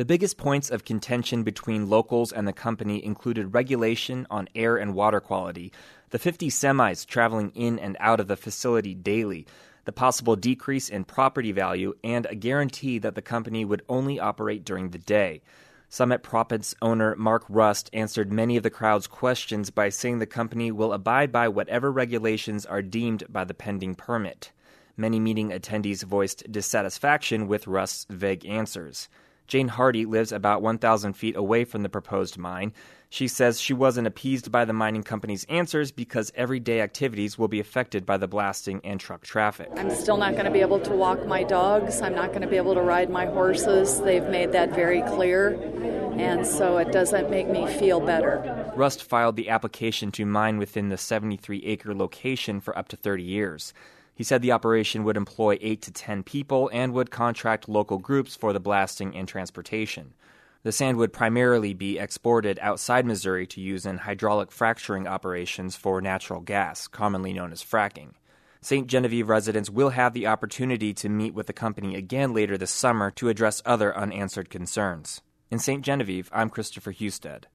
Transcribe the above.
The biggest points of contention between locals and the company included regulation on air and water quality, the 50 semis traveling in and out of the facility daily, the possible decrease in property value, and a guarantee that the company would only operate during the day. Summit Proppants owner Mark Rust answered many of the crowd's questions by saying the company will abide by whatever regulations are deemed by the pending permit. Many meeting attendees voiced dissatisfaction with Rust's vague answers. Jane Hardy lives about 1,000 feet away from the proposed mine. She says she wasn't appeased by the mining company's answers because everyday activities will be affected by the blasting and truck traffic. I'm still not going to be able to walk my dogs. I'm not going to be able to ride my horses. They've made that very clear, and so it doesn't make me feel better. Rust filed the application to mine within the 73-acre location for up to 30 years. He said the operation would employ 8 to 10 people and would contract local groups for the blasting and transportation. The sand would primarily be exported outside Missouri to use in hydraulic fracturing operations for natural gas, commonly known as fracking. St. Genevieve residents will have the opportunity to meet with the company again later this summer to address other unanswered concerns. In St. Genevieve, I'm Christopher Husted.